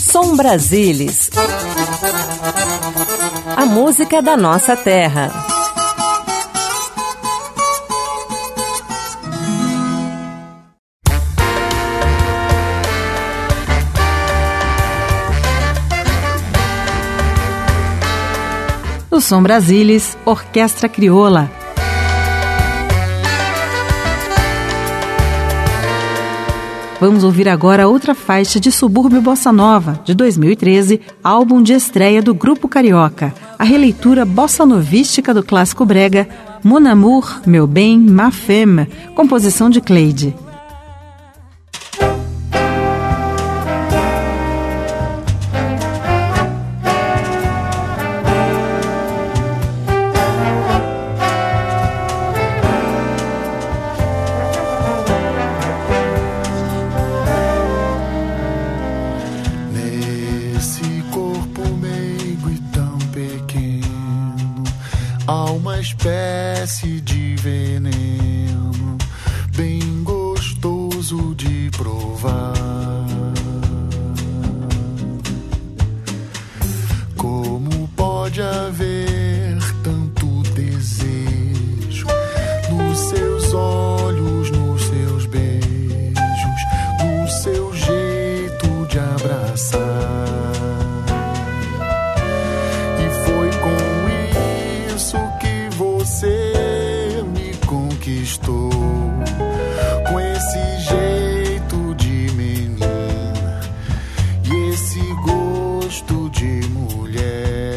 Som Brasilis. A música da nossa terra. No Som Brasilis, Orquestra Crioula. Vamos ouvir agora outra faixa de Subúrbio Bossa Nova, de 2013, álbum de estreia do Grupo Carioca, a releitura bossa-novística do clássico brega Mon Amour, Meu Bem, Ma Femme, composição de Cleide. Há uma espécie de veneno bem gostoso de provar. Como pode haver tanto desejo nos seus olhos, nos seus beijos, no seu jeito de abraçar? Você me conquistou com esse jeito de menina e esse gosto de mulher.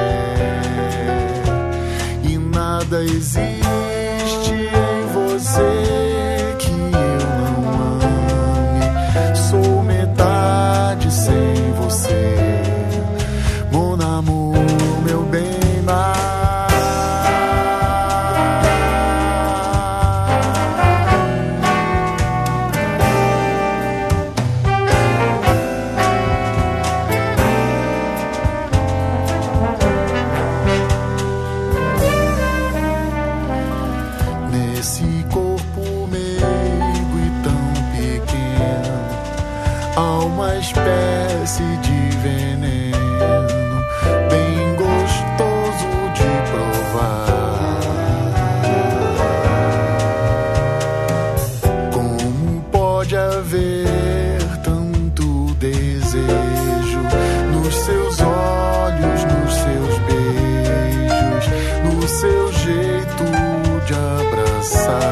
E nada existe em você que eu não ame. Sou metade sem você, mon amour, meu bem. Espécie de veneno bem gostoso de provar. Como pode haver tanto desejo nos seus olhos, nos seus beijos, no seu jeito de abraçar?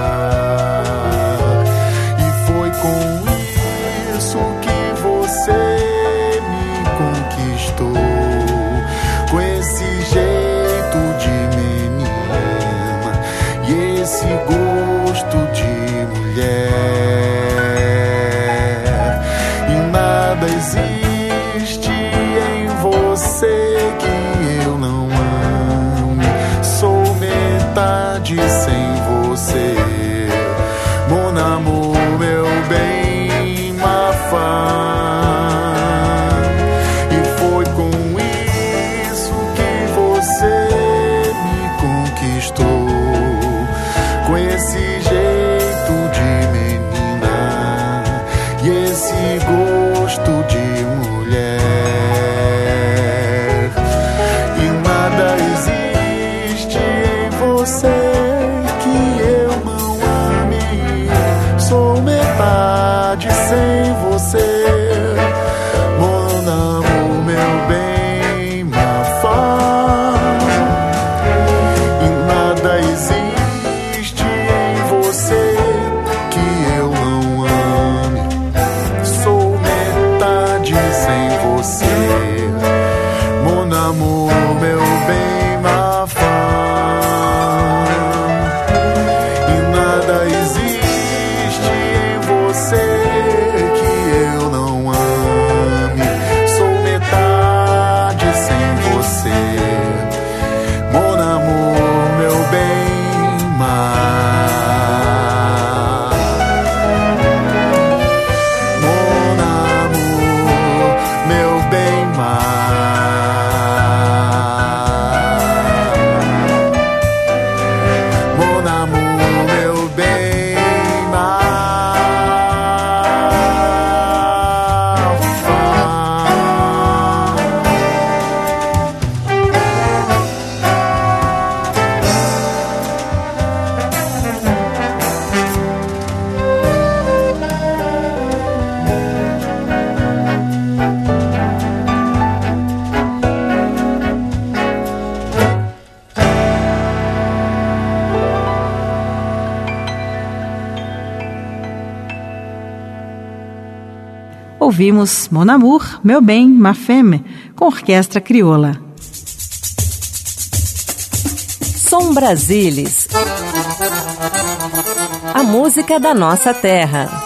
E foi com isso que você me conquistou com esse jeito de menina e esse gosto de mulher. E nada existe em você que eu não ame. Sou metade sem você, mon amour, meu bem, ma femme. Com esse jeito de menina e esse gosto de mulher. E nada existe em você que eu não ame. Sou metade sem você, mon amour, meu bem, ma femme. E nada existe você que eu não ame. Sou ouvimos Mon Amour, Meu Bem, Ma Femme, com orquestra crioula. Som Brasilis, a música da nossa terra.